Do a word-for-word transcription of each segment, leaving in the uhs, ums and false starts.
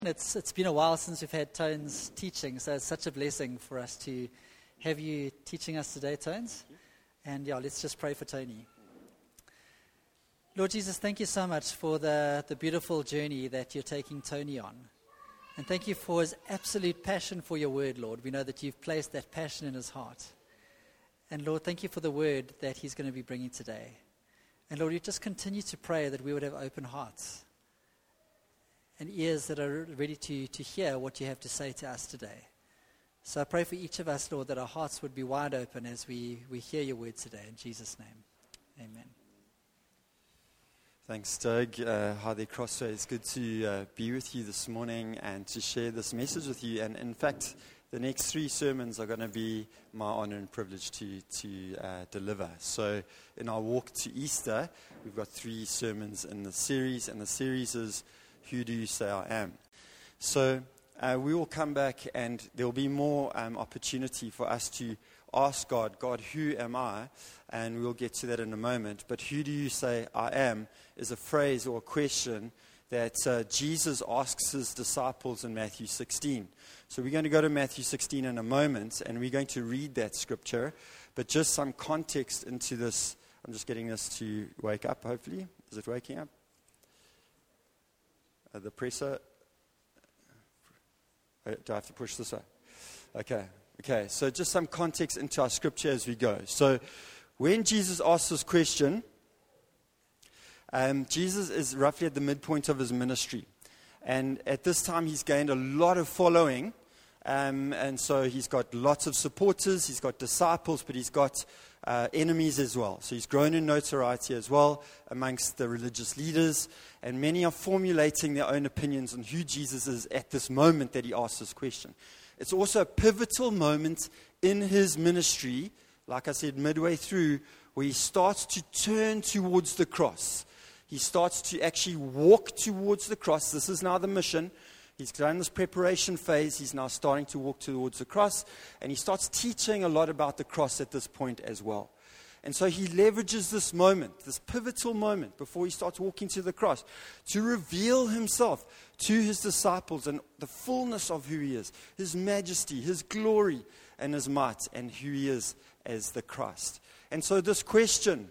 It's it's been a while since we've had Tones teaching, so it's such a blessing for us to have you teaching us today, Tones. And yeah, let's just pray for Tony. Lord Jesus, thank you so much for the, the beautiful journey that you're taking Tony on. And thank you for his absolute passion for your word, Lord. We know that you've placed that passion in his heart. And Lord, thank you for the word that he's going to be bringing today. And Lord, we just continue to pray that we would have open hearts and ears that are ready to, to hear what you have to say to us today. So I pray for each of us, Lord, that our hearts would be wide open as we, we hear your word today. In Jesus' name, amen. Thanks, Doug. Uh, hi there, Crossway. It's good to uh, be with you this morning and to share this message with you. And in fact, the next three sermons are going to be my honor and privilege to, to uh, deliver. So in our walk to Easter, we've got three sermons in the series, and the series is Who Do You Say I Am? So uh, we will come back, and there will be more um, opportunity for us to ask God, God, who am I? And we'll get to that in a moment. But who do you say I am is a phrase or a question that uh, Jesus asks his disciples in Matthew sixteen. So we're going to go to Matthew sixteen in a moment, and we're going to read that scripture. But just some context into this. I'm just getting this to wake up, hopefully. Is it waking up? Uh, the presser. Uh, do I have to push this way? Okay. Okay. So just some context into our scripture as we go. So when Jesus asks this question, um, Jesus is roughly at the midpoint of his ministry. And at this time, he's gained a lot of following. Um, and so he's got lots of supporters, he's got disciples, but he's got uh, enemies as well. So he's grown in notoriety as well amongst the religious leaders. And many are formulating their own opinions on who Jesus is at this moment that he asks this question. It's also a pivotal moment in his ministry, like I said, midway through, where he starts to turn towards the cross. He starts to actually walk towards the cross. This is now the mission. He's done this preparation phase. He's now starting to walk towards the cross. And he starts teaching a lot about the cross at this point as well. And so he leverages this moment, this pivotal moment before he starts walking to the cross, to reveal himself to his disciples and the fullness of who he is, his majesty, his glory, and his might, and who he is as the Christ. And so this question,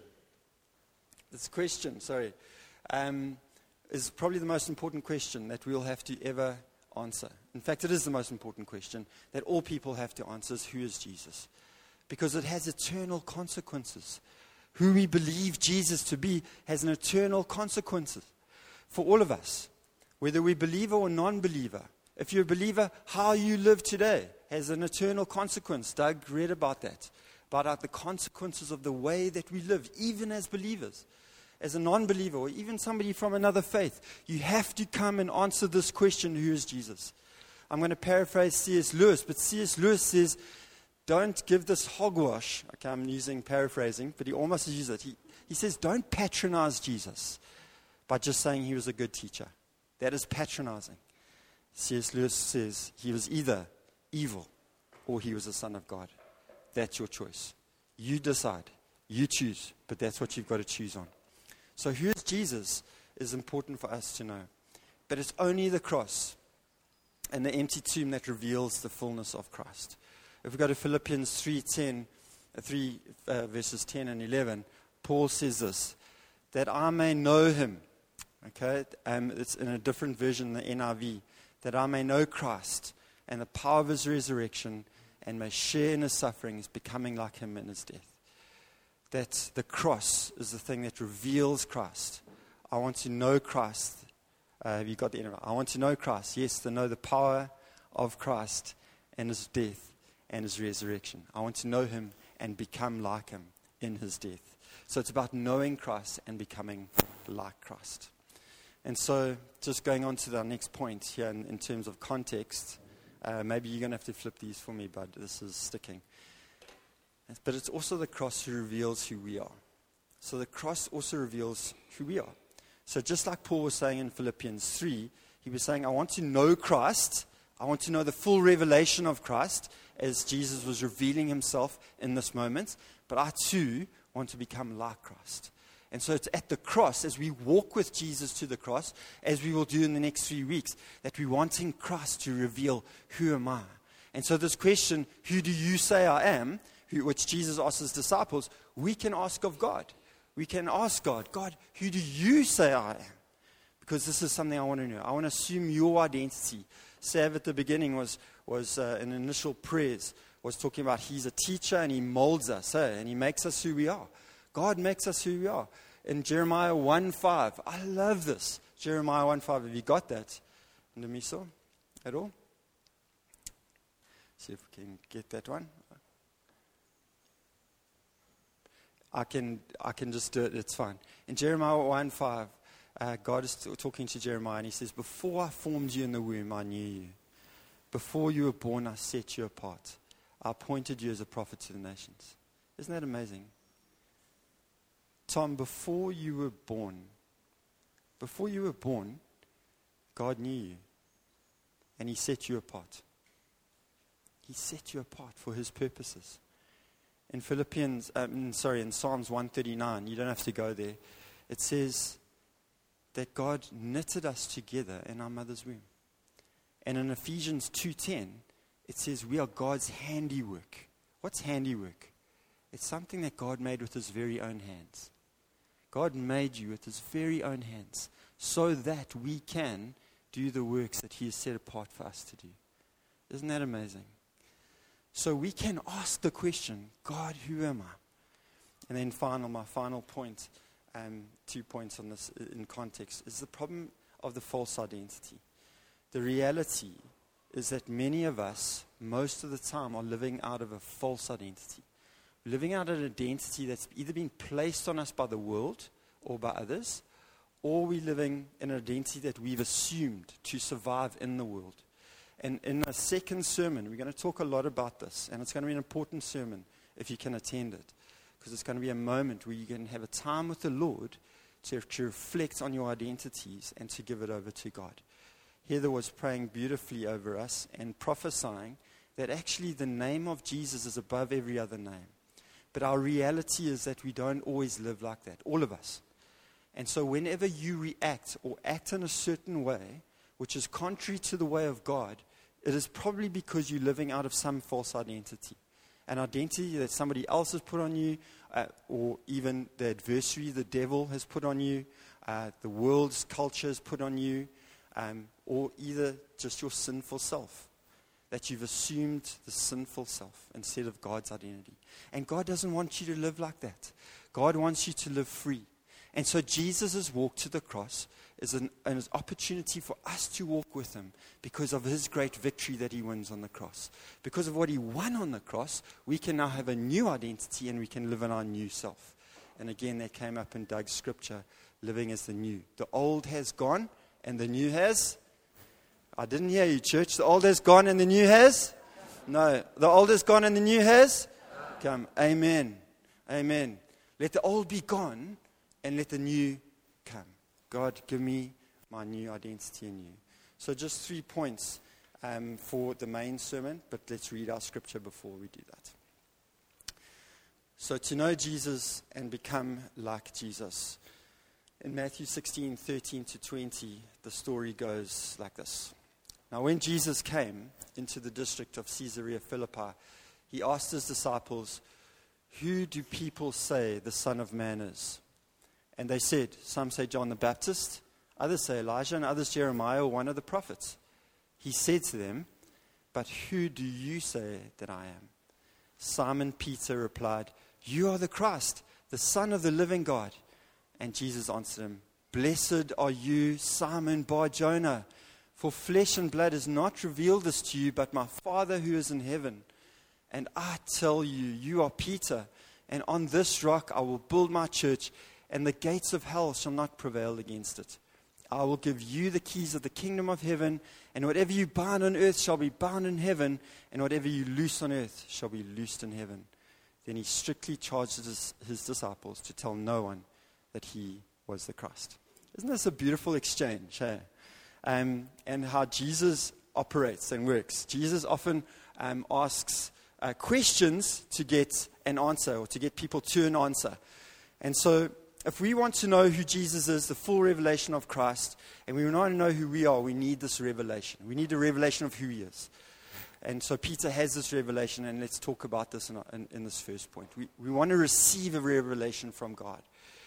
this question, sorry, um, is probably the most important question that we'll have to ever answer. In fact, it is the most important question that all people have to answer is, who is Jesus? Because it has eternal consequences. Who we believe Jesus to be has an eternal consequences for all of us, whether we're believer or non-believer. If you're a believer, how you live today has an eternal consequence. Doug read about that, about the consequences of the way that we live, even as believers. As a non-believer or even somebody from another faith, you have to come and answer this question, who is Jesus? I'm going to paraphrase C S Lewis, but C S Lewis says, don't give this hogwash. Okay, I'm using paraphrasing, but he almost uses it. He, he says, don't patronize Jesus by just saying he was a good teacher. That is patronizing. C S Lewis says he was either evil or he was the Son of God. That's your choice. You decide. You choose, but that's what you've got to choose on. So who is Jesus is important for us to know. But it's only the cross and the empty tomb that reveals the fullness of Christ. If we go to Philippians three ten, three uh, verses ten and eleven, Paul says this, that I may know him. Okay, um, it's in a different version, the N I V. That I may know Christ and the power of his resurrection and may share in his sufferings, becoming like him in his death. That the cross is the thing that reveals Christ. I want to know Christ. Uh, have you got the end of it? I want to know Christ. Yes, to know the power of Christ and his death and his resurrection. I want to know him and become like him in his death. So it's about knowing Christ and becoming like Christ. And so just going on to our next point here in, in terms of context, uh, maybe you're going to have to flip these for me, bud. This is sticking. But it's also the cross who reveals who we are. So the cross also reveals who we are. So just like Paul was saying in Philippians three, he was saying, I want to know Christ. I want to know the full revelation of Christ as Jesus was revealing himself in this moment. But I too want to become like Christ. And so it's at the cross, as we walk with Jesus to the cross, as we will do in the next three weeks, that we're wanting Christ to reveal, who am I? And so this question, who do you say I am, who, which Jesus asked his disciples, we can ask of God. We can ask God, God, who do you say I am? Because this is something I want to know. I want to assume your identity. Sav at the beginning was, was uh, in initial prayers, was talking about he's a teacher and he molds us, eh? And he makes us who we are. God makes us who we are. In Jeremiah one five, I love this. Jeremiah one five, have you got that? Ndemiso, at all? See if we can get that one. I can I can just do it, it's fine. In Jeremiah one five, uh, God is t- talking to Jeremiah and he says, before I formed you in the womb, I knew you. Before you were born, I set you apart. I appointed you as a prophet to the nations. Isn't that amazing? Tom, before you were born, before you were born, God knew you. And he set you apart. He set you apart for his purposes. In Philippians, um, sorry, in Psalms one thirty-nine, you don't have to go there. It says that God knitted us together in our mother's womb. And in Ephesians two ten, it says we are God's handiwork. What's handiwork? It's something that God made with his very own hands. God made you with his very own hands so that we can do the works that he has set apart for us to do. Isn't that amazing? So we can ask the question, God, who am I? And then final, my final point, um, two points on this in context, is the problem of the false identity. The reality is that many of us, most of the time, are living out of a false identity. Living out an identity that's either been placed on us by the world or by others, or we're living in an identity that we've assumed to survive in the world. And in a second sermon, we're going to talk a lot about this, and it's going to be an important sermon if you can attend it, because it's going to be a moment where you can have a time with the Lord to, to reflect on your identities and to give it over to God. Heather was praying beautifully over us and prophesying that actually the name of Jesus is above every other name. But our reality is that we don't always live like that, all of us. And so whenever you react or act in a certain way, which is contrary to the way of God, it is probably because you're living out of some false identity. An identity that somebody else has put on you, uh, or even the adversary, the devil, has put on you, uh, the world's culture has put on you, um, or either just your sinful self. That you've assumed the sinful self instead of God's identity. And God doesn't want you to live like that. God wants you to live free. And so Jesus' walk to the cross is an, an opportunity for us to walk with him because of his great victory that he wins on the cross. Because of what he won on the cross, we can now have a new identity and we can live in our new self. And again, that came up in Doug's scripture, living as the new. The old has gone and the new has... I didn't hear you, church. The old has gone and the new has? No. The old has gone and the new has? Come. Amen. Amen. Let the old be gone and let the new come. God, give me my new identity in you. So just three points um, for the main sermon, but let's read our scripture before we do that. So to know Jesus and become like Jesus. In Matthew sixteen, thirteen to twenty, the story goes like this. Now when Jesus came into the district of Caesarea Philippi, he asked his disciples, who do people say the Son of Man is? And they said, some say John the Baptist, others say Elijah, and others Jeremiah or one of the prophets. He said to them, but who do you say that I am? Simon Peter replied, you are the Christ, the Son of the living God. And Jesus answered him, blessed are you, Simon Bar-Jonah, for flesh and blood has not revealed this to you, but my Father who is in heaven. And I tell you, you are Peter, and on this rock I will build my church, and the gates of hell shall not prevail against it. I will give you the keys of the kingdom of heaven, and whatever you bind on earth shall be bound in heaven, and whatever you loose on earth shall be loosed in heaven. Then he strictly charged his, his disciples to tell no one that he was the Christ. Isn't this a beautiful exchange? Hey? Um, and how Jesus operates and works. Jesus often um, asks uh, questions to get an answer or to get people to an answer. And so if we want to know who Jesus is, the full revelation of Christ, and we want to know who we are, we need this revelation. We need a revelation of who he is. And so Peter has this revelation, and let's talk about this in, in, in this first point. We, we want to receive a revelation from God.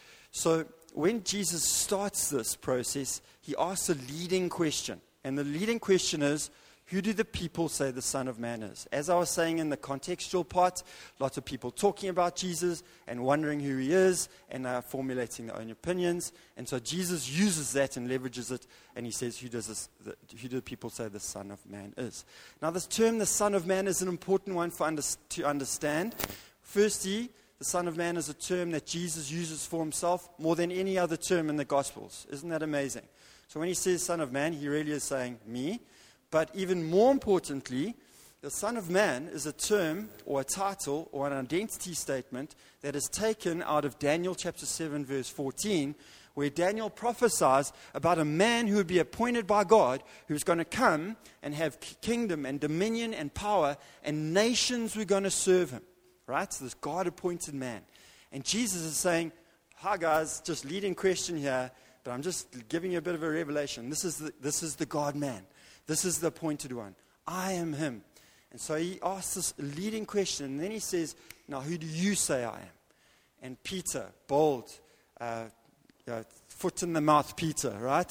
So when Jesus starts this process, he asks a leading question. And the leading question is, who do the people say the Son of Man is? As I was saying in the contextual part, lots of people talking about Jesus and wondering who he is, and uh, formulating their own opinions. And so Jesus uses that and leverages it, and he says, who, does this, the, who do the people say the Son of Man is? Now this term, the Son of Man, is an important one for under, to understand. Firstly, the Son of Man is a term that Jesus uses for himself more than any other term in the Gospels. Isn't that amazing? So when he says Son of Man, he really is saying me. But even more importantly, the Son of Man is a term or a title or an identity statement that is taken out of Daniel chapter seven, verse fourteen, where Daniel prophesies about a man who would be appointed by God, who's going to come and have kingdom and dominion and power, and nations were going to serve him. Right? So this God-appointed man. And Jesus is saying, hi guys, just leading question here, but I'm just giving you a bit of a revelation. This is the, this is the God-man. This is the appointed one. I am him. And so he asks this leading question, and then he says, now who do you say I am? And Peter, bold, uh, you know, foot in the mouth Peter, right?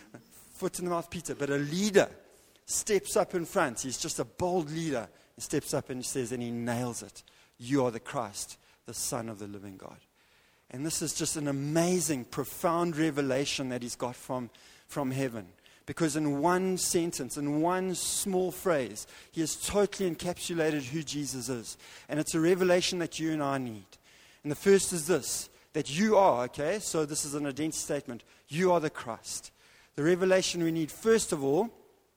Foot in the mouth Peter, but a leader steps up in front. He's just a bold leader. He steps up and he says, and he nails it. You are the Christ, the Son of the living God. And this is just an amazing, profound revelation that he's got from, from heaven. Because in one sentence, in one small phrase, he has totally encapsulated who Jesus is. And it's a revelation that you and I need. And the first is this, that you are, okay, so this is an identity statement, you are the Christ. The revelation we need, first of all,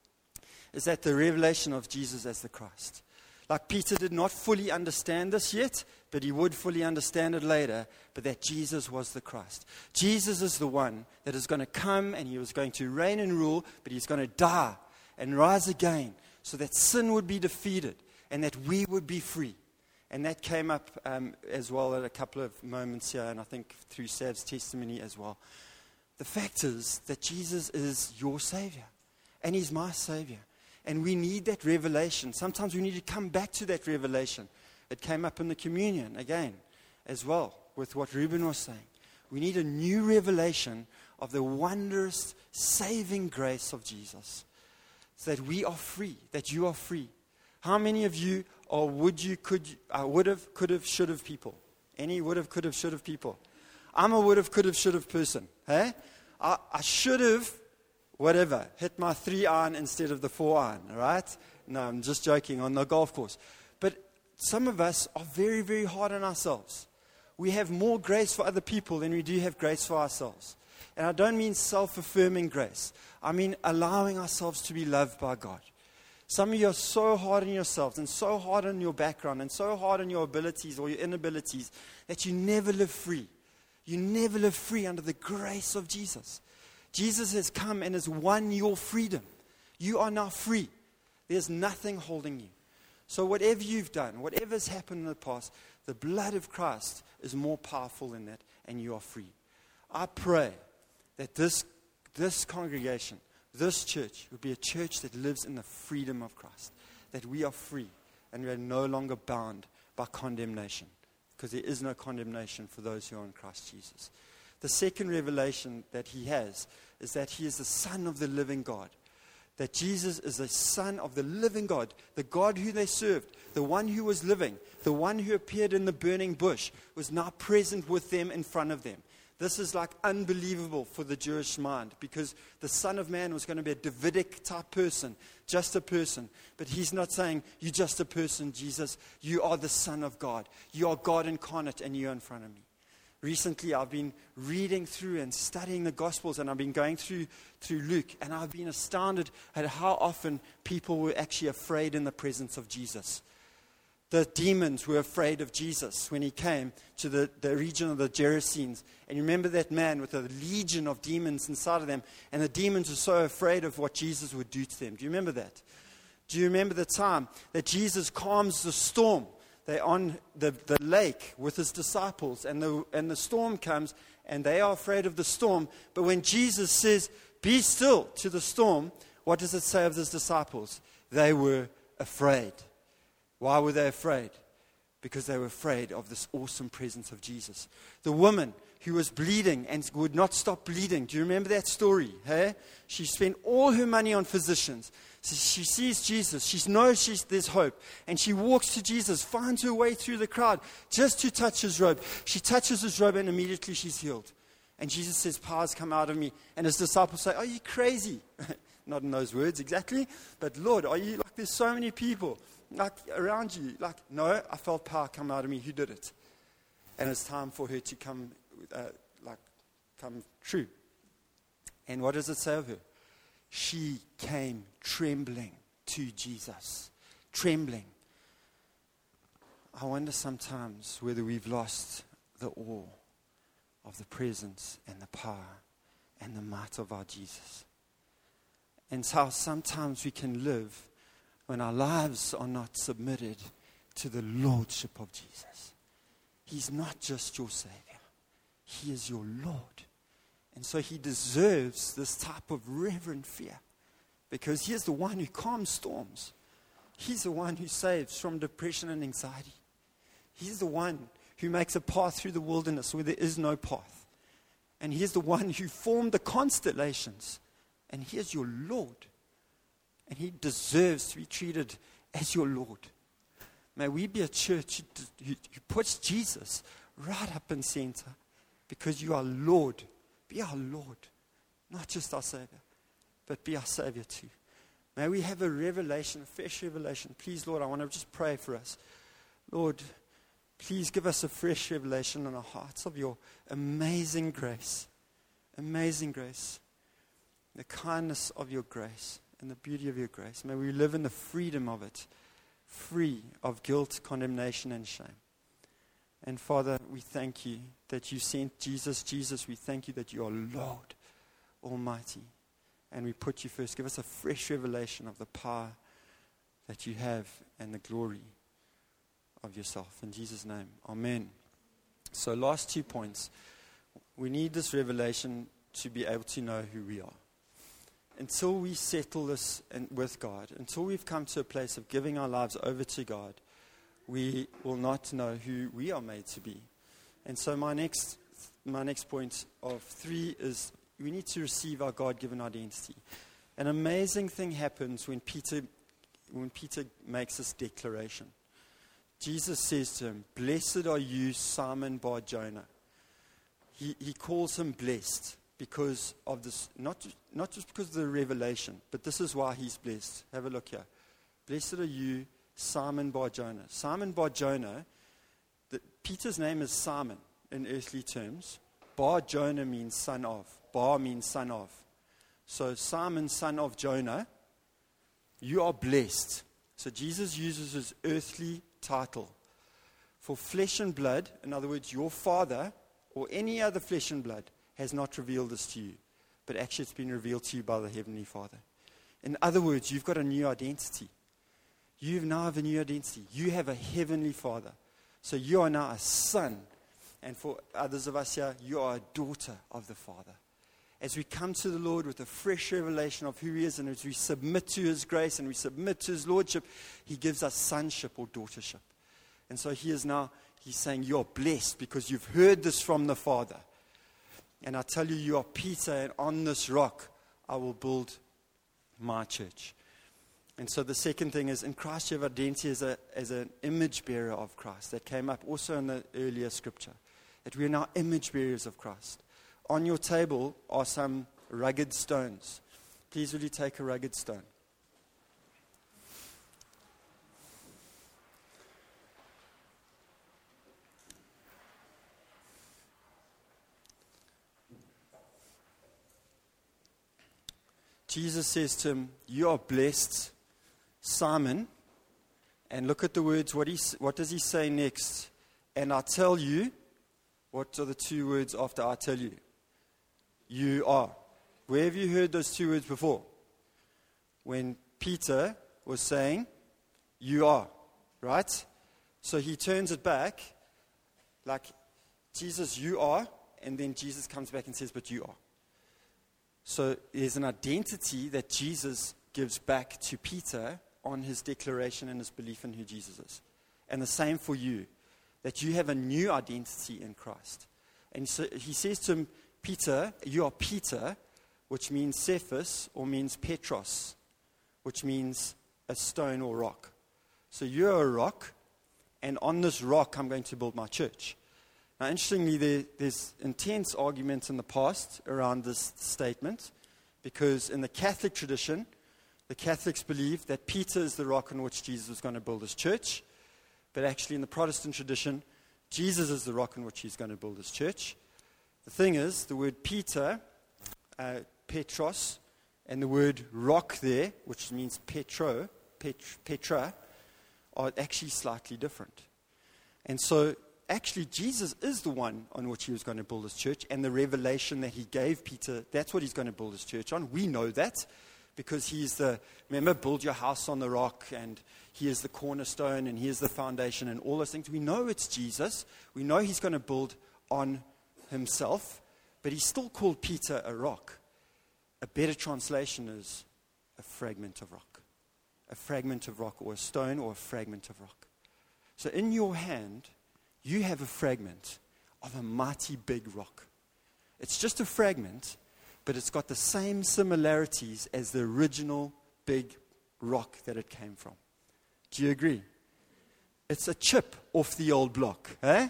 is that the revelation of Jesus as the Christ. Like Peter did not fully understand this yet, but he would fully understand it later, but that Jesus was the Christ. Jesus is the one that is going to come, and he was going to reign and rule, but he's going to die and rise again so that sin would be defeated and that we would be free. And that came up um, as well at a couple of moments here, and I think through Sav's testimony as well. The fact is that Jesus is your Savior, and he's my Savior. And we need that revelation. Sometimes we need to come back to that revelation. It came up in the communion again as well with what Ruben was saying. We need a new revelation of the wondrous saving grace of Jesus. So that we are free, that you are free. How many of you are would you, could you, uh, would have, could have, should have people? Any would have, could have, should have people? I'm a would have, could have, should have person. Hey? I, I should have, whatever, hit my three iron instead of the four iron, all right? No, I'm just joking, on the golf course. But some of us are very, very hard on ourselves. We have more grace for other people than we do have grace for ourselves. And I don't mean self-affirming grace. I mean allowing ourselves to be loved by God. Some of you are so hard on yourselves and so hard on your background and so hard on your abilities or your inabilities that you never live free. You never live free under the grace of Jesus. Jesus has come and has won your freedom. You are now free. There's nothing holding you. So whatever you've done, whatever's happened in the past, the blood of Christ is more powerful than that, and you are free. I pray that this, this congregation, this church, will be a church that lives in the freedom of Christ, that we are free and we are no longer bound by condemnation, because there is no condemnation for those who are in Christ Jesus. The second revelation that he has is that he is the Son of the living God. That Jesus is the Son of the living God, the God who they served, the one who was living, the one who appeared in the burning bush, was now present with them in front of them. This is like unbelievable for the Jewish mind, because the Son of Man was going to be a Davidic type person, just a person. But he's not saying, you're just a person, Jesus. You are the Son of God. You are God incarnate, and you're in front of me. Recently, I've been reading through and studying the Gospels, and I've been going through through Luke, and I've been astounded at how often people were actually afraid in the presence of Jesus. The demons were afraid of Jesus when he came to the, the region of the Gerasenes. And you remember that man with a legion of demons inside of them, and the demons were so afraid of what Jesus would do to them. Do you remember that? Do you remember the time that Jesus calms the storm? They're on the, the lake with his disciples, and the, and the storm comes, and they are afraid of the storm. But when Jesus says, be still to the storm, what does it say of his disciples? They were afraid. Why were they afraid? Because they were afraid of this awesome presence of Jesus. The woman who was bleeding and would not stop bleeding. Do you remember that story? Hey? She spent all her money on physicians. So she sees Jesus. She knows she's, there's hope. And she walks to Jesus, finds her way through the crowd just to touch his robe. She touches his robe and immediately she's healed. And Jesus says, powers come out of me. And his disciples say, are you crazy? Not in those words exactly. But Lord, are you like, there's so many people like around you. Like, no, I felt power come out of me. Who did it? And it's time for her to come, uh, like, come true. And what does it say of her? She came trembling to Jesus. Trembling. I wonder sometimes whether we've lost the awe of the presence and the power and the might of our Jesus. And how sometimes we can live when our lives are not submitted to the lordship of Jesus. He's not just your Savior. He is your Lord. And so he deserves this type of reverent fear, because he is the one who calms storms. He's the one who saves from depression and anxiety. He's the one who makes a path through the wilderness where there is no path. And he is the one who formed the constellations. And he is your Lord. And he deserves to be treated as your Lord. May we be a church who, who puts Jesus right up in center, because you are Lord. Be our Lord, not just our Savior, but be our Savior too. May we have a revelation, a fresh revelation. Please, Lord, I want to just pray for us. Lord, please give us a fresh revelation in our hearts of your amazing grace, amazing grace, the kindness of your grace and the beauty of your grace. May we live in the freedom of it, free of guilt, condemnation, and shame. And Father, we thank you that you sent Jesus. Jesus, we thank you that you are Lord Almighty. And we put you first. Give us a fresh revelation of the power that you have and the glory of yourself. In Jesus' name, amen. So last two points. We need this revelation to be able to know who we are. Until we settle this in, with God, until we've come to a place of giving our lives over to God, we will not know who we are made to be. And so my next my next point of three is we need to receive our God-given identity. An amazing thing happens when Peter when Peter makes this declaration. Jesus says to him, "Blessed are you, Simon Bar-Jonah." He he calls him blessed because of this, not not just because of the revelation, but this is why he's blessed. Have a look here. Blessed are you, Simon Bar-Jonah. Simon Bar-Jonah, the, Peter's name is Simon in earthly terms. Bar-Jonah means son of. Bar means son of. So Simon, son of Jonah, you are blessed. So Jesus uses his earthly title. For flesh and blood, in other words, your father or any other flesh and blood has not revealed this to you, but actually it's been revealed to you by the Heavenly Father. In other words, you've got a new identity. You now have a new identity. You have a Heavenly Father. So you are now a son. And for others of us here, you are a daughter of the Father. As we come to the Lord with a fresh revelation of who He is, and as we submit to His grace and we submit to His Lordship, He gives us sonship or daughtership. And so He is now, He's saying, you are blessed because you've heard this from the Father. And I tell you, you are Peter, and on this rock I will build my church. And so the second thing is, in Christ you have identity as, a, as an image bearer of Christ. That came up also in the earlier scripture. That we are now image bearers of Christ. On your table are some rugged stones. Please will you take a rugged stone. Jesus says to him, you are blessed, Simon. And look at the words, what, he, what does he say next? And I tell you, what are the two words after I tell you? You are. Where have you heard those two words before? When Peter was saying, you are, right? So he turns it back, like, Jesus, you are, and then Jesus comes back and says, but you are. So there's an identity that Jesus gives back to Peter on his declaration and his belief in who Jesus is. And the same for you, that you have a new identity in Christ. And so he says to him, Peter, you are Peter, which means Cephas, or means Petros, which means a stone or rock. So you're a rock, and on this rock I'm going to build my church. Now, interestingly, there, there's intense arguments in the past around this statement, because in the Catholic tradition, the Catholics believe that Peter is the rock on which Jesus was going to build his church, but actually in the Protestant tradition, Jesus is the rock on which he's going to build his church. The thing is, the word Peter, uh, Petros, and the word rock there, which means Petro, Pet, Petra, are actually slightly different. And so, actually, Jesus is the one on which he was going to build his church, and the revelation that he gave Peter, that's what he's going to build his church on. We know that, because he's the, remember, build your house on the rock, and he is the cornerstone, and he is the foundation, and all those things. We know it's Jesus. We know he's going to build on himself, but he's still called Peter a rock. A better translation is a fragment of rock. A fragment of rock, or a stone, or a fragment of rock. So in your hand, you have a fragment of a mighty big rock. It's just a fragment, but it's got the same similarities as the original big rock that it came from. Do you agree? It's a chip off the old block. Eh?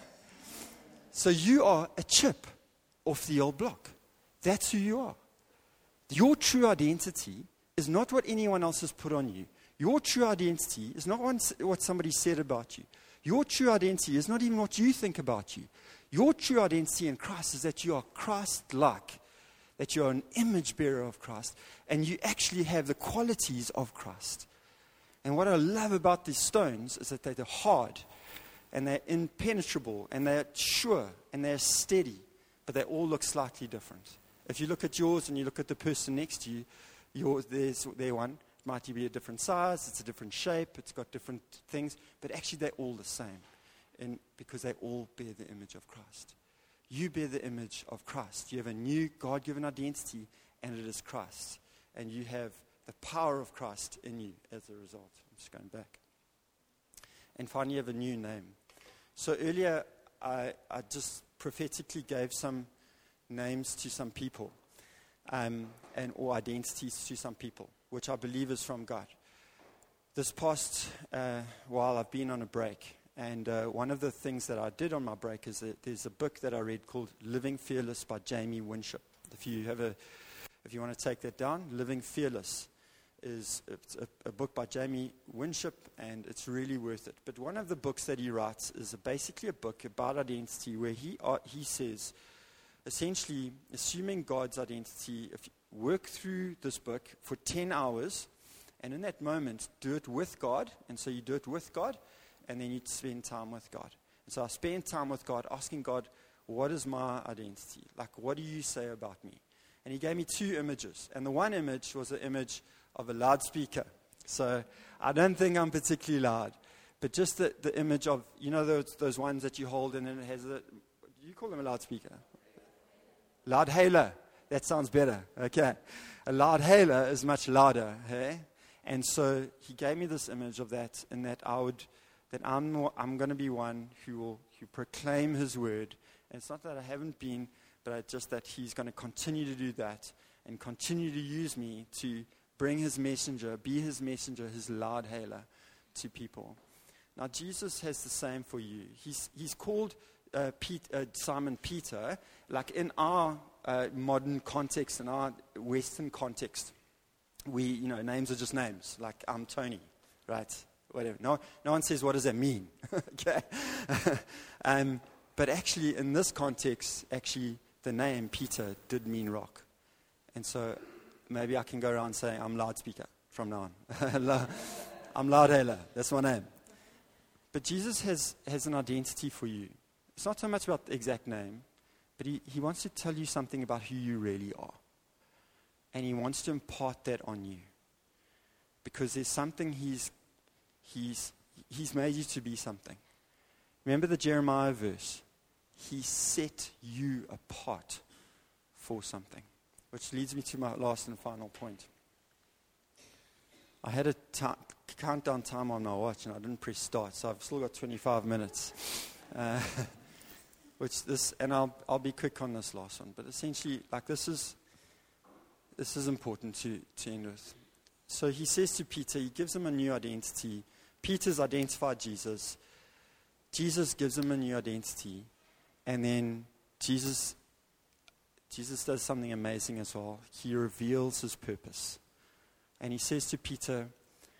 So you are a chip off the old block. That's who you are. Your true identity is not what anyone else has put on you. Your true identity is not what somebody said about you. Your true identity is not even what you think about you. Your true identity in Christ is that you are Christ-like, that you are an image bearer of Christ, and you actually have the qualities of Christ. And what I love about these stones is that they're hard, and they're impenetrable, and they're sure, and they're steady, but they all look slightly different. If you look at yours and you look at the person next to you, yours, there's their one. Might be a different size, it's a different shape, it's got different things, but actually they're all the same, and because they all bear the image of Christ. You bear the image of Christ. You have a new God-given identity, and it is Christ. And you have the power of Christ in you as a result. I'm just going back. And finally, you have a new name. So earlier, I, I just prophetically gave some names to some people, um, and or identities to some people, which I believe is from God. This past uh, while, I've been on a break, and uh, one of the things that I did on my break is that there's a book that I read called Living Fearless by Jamie Winship. If you have a, if you want to take that down, Living Fearless is it's a, a book by Jamie Winship, and it's really worth it. But one of the books that he writes is a, basically a book about identity, where he uh, he says, essentially, assuming God's identity, if you work through this book for ten hours, and in that moment, do it with God. And so you do it with God, and then you spend time with God. And so I spend time with God, asking God, what is my identity? Like, what do you say about me? And he gave me two images. And the one image was an image of a loudspeaker. So I don't think I'm particularly loud, but just the, the image of, you know, those, those ones that you hold, and then it has a, do you call them a loudspeaker? Loudhailer. That sounds better. Okay. A loudhailer is much louder. Hey? And so he gave me this image of that, and that I would, that I'm, I'm going to be one who will who proclaim his word. And it's not that I haven't been, but I, just that he's going to continue to do that and continue to use me to bring his messenger, be his messenger, his loudhailer to people. Now, Jesus has the same for you. He's, he's called uh, Pete, uh, Simon Peter, like in our uh, modern context, in our Western context, we, you know, names are just names. Like, I'm Tony, right? Whatever. No, no one says, what does that mean? Okay. um, but actually, in this context, actually, the name Peter did mean rock. And so maybe I can go around saying, I'm loudspeaker from now on. I'm loudhailer. That's my name. But Jesus has, has an identity for you. It's not so much about the exact name, but he, he wants to tell you something about who you really are. And he wants to impart that on you. Because there's something he's, he's, he's made you to be something. Remember the Jeremiah verse? He set you apart for something. Which leads me to my last and final point. I had a ta- countdown time on my watch and I didn't press start, so I've still got twenty-five minutes. Uh, which this, and I'll I'll be quick on this last one. But essentially, like this is this is important to, to end with. So he says to Peter, he gives him a new identity. Peter's identified Jesus. Jesus gives him a new identity. And then Jesus, Jesus does something amazing as well. He reveals his purpose. And he says to Peter,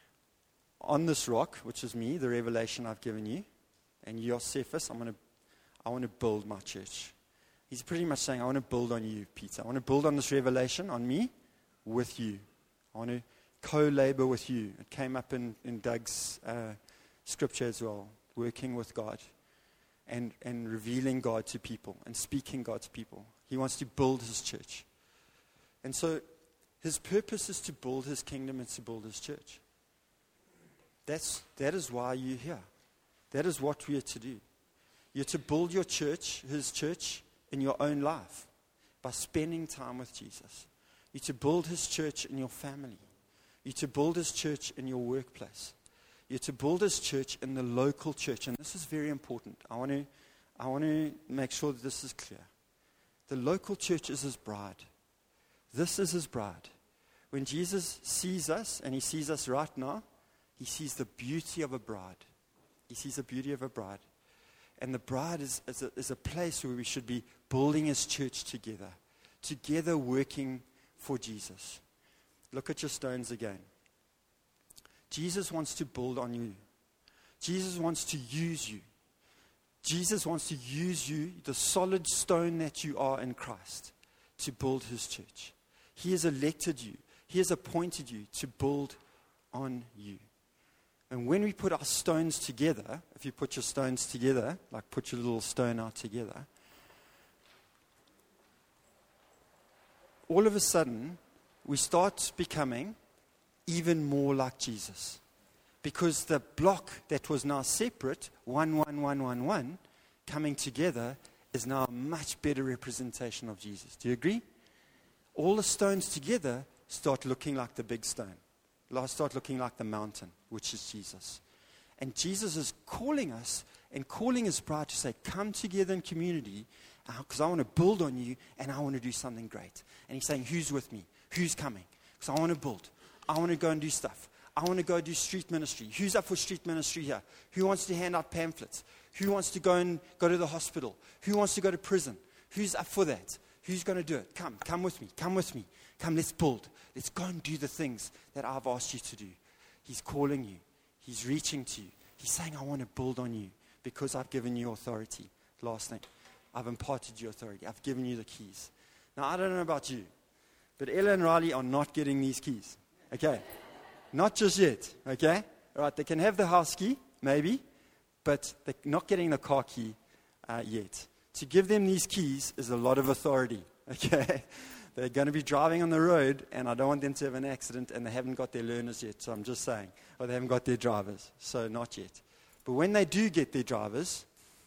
on this rock, which is me, the revelation I've given you, and you are Cephas, I'm going to, I want to build my church. He's pretty much saying, I want to build on you, Peter. I want to build on this revelation, on me, with you. I want to co-labor with you. It came up in, in Doug's uh, scripture as well, working with God and, and revealing God to people and speaking God to people. He wants to build his church. And so his purpose is to build his kingdom and to build his church. That's, that is why you're here. That is what we are to do. You're to build your church, his church, in your own life by spending time with Jesus. You're to build his church in your family. You're to build his church in your workplace. You're to build his church in the local church. And this is very important. I want to, I want to make sure that this is clear. The local church is his bride. This is his bride. When Jesus sees us, and he sees us right now, he sees the beauty of a bride. He sees the beauty of a bride. And the bride is, is, a, is a place where we should be building his church together. Together working for Jesus. Look at your stones again. Jesus wants to build on you. Jesus wants to use you. Jesus wants to use you, the solid stone that you are in Christ, to build his church. He has elected you. He has appointed you to build on you. And when we put our stones together, if you put your stones together, like put your little stone out together, all of a sudden, we start becoming even more like Jesus. Because the block that was now separate, one, one, one, one, one, coming together, is now a much better representation of Jesus. Do you agree? All the stones together start looking like the big stone. Start looking like the mountain, which is Jesus. And Jesus is calling us and calling his bride to say, come together in community because I want to build on you and I want to do something great. And he's saying, who's with me? Who's coming? Because I want to build. I want to go and do stuff. I want to go do street ministry. Who's up for street ministry here? Who wants to hand out pamphlets? Who wants to go and go to the hospital? Who wants to go to prison? Who's up for that? Who's going to do it? Come, come with me. Come with me. Come, let's build. Let's go and do the things that I've asked you to do. He's calling you. He's reaching to you. He's saying, I want to build on you because I've given you authority. Last thing, I've imparted you authority. I've given you the keys. Now, I don't know about you, but Ella and Riley are not getting these keys. Okay? Not just yet. Okay? All right, they can have the house key, maybe, but they're not getting the car key uh, yet. To give them these keys is a lot of authority. Okay? They're going to be driving on the road, and I don't want them to have an accident, and they haven't got their learners yet, so I'm just saying. Or they haven't got their drivers, so not yet. But when they do get their drivers,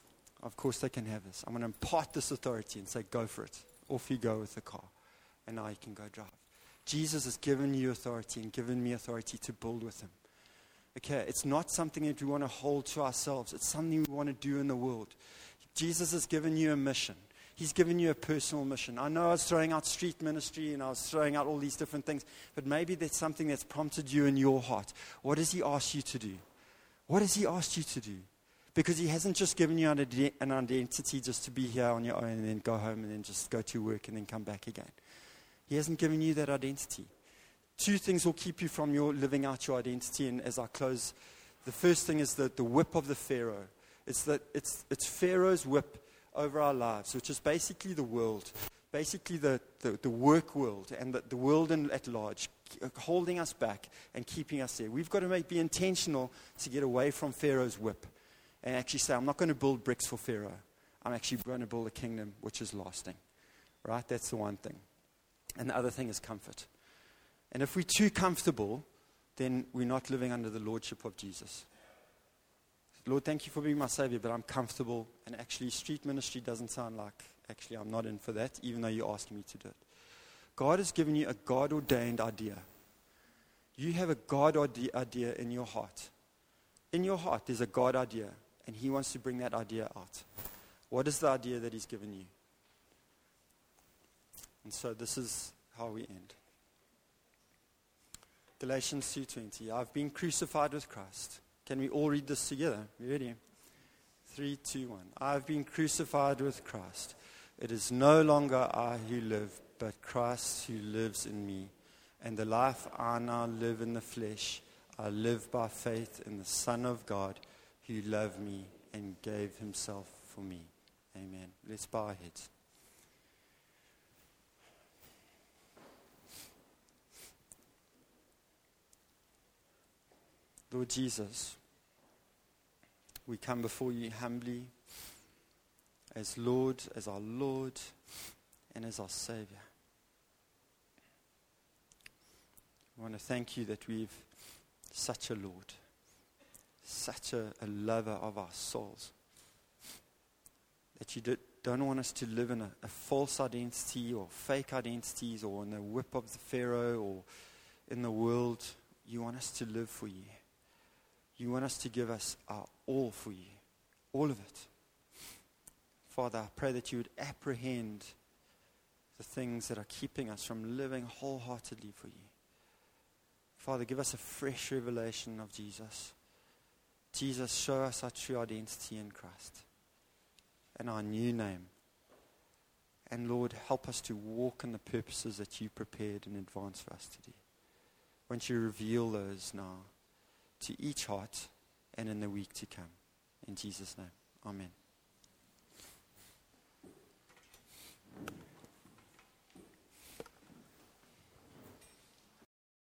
of course they can have this. I'm going to impart this authority and say, go for it. Off you go with the car, and now you can go drive. Jesus has given you authority and given me authority to build with him. Okay, it's not something that we want to hold to ourselves. It's something we want to do in the world. Jesus has given you a mission. He's given you a personal mission. I know I was throwing out street ministry and I was throwing out all these different things, but maybe there's something that's prompted you in your heart. What has he asked you to do? What has he asked you to do? Because he hasn't just given you an identity just to be here on your own and then go home and then just go to work and then come back again. He hasn't given you that identity. Two things will keep you from your living out your identity. And as I close, the first thing is the, the whip of the Pharaoh. It's, that it's, it's Pharaoh's whip over our lives, which is basically the world, basically the, the, the work world and the, the world in, at large, holding us back and keeping us there. We've got to make, be intentional to get away from Pharaoh's whip and actually say, I'm not going to build bricks for Pharaoh. I'm actually going to build a kingdom which is lasting. Right? That's the one thing. And the other thing is comfort. And if we're too comfortable, then we're not living under the lordship of Jesus. Lord, thank you for being my Savior, but I'm comfortable. And actually, street ministry doesn't sound like, actually, I'm not in for that, even though you're asking me to do it. God has given you a God-ordained idea. You have a God idea in your heart. In your heart, there's a God idea, and He wants to bring that idea out. What is the idea that He's given you? And so this is how we end. Galatians two twenty. I've been crucified with Christ. Can we all read this together? You ready? Three, two, one. I've been crucified with Christ. It is no longer I who live, but Christ who lives in me. And the life I now live in the flesh, I live by faith in the Son of God who loved me and gave Himself for me. Amen. Let's bow our heads. Lord Jesus, we come before you humbly as Lord, as our Lord, and as our Savior. I want to thank you that we've such a Lord, such a, a lover of our souls, that you did, don't want us to live in a, a false identity or fake identities or in the whip of the Pharaoh or in the world. You want us to live for you. You want us to give us our all for you, all of it. Father, I pray that you would apprehend the things that are keeping us from living wholeheartedly for you. Father, give us a fresh revelation of Jesus. Jesus, show us our true identity in Christ and our new name. And Lord, help us to walk in the purposes that you prepared in advance for us to do. Won't you reveal those now to each heart and in the week to come. In Jesus' name, amen.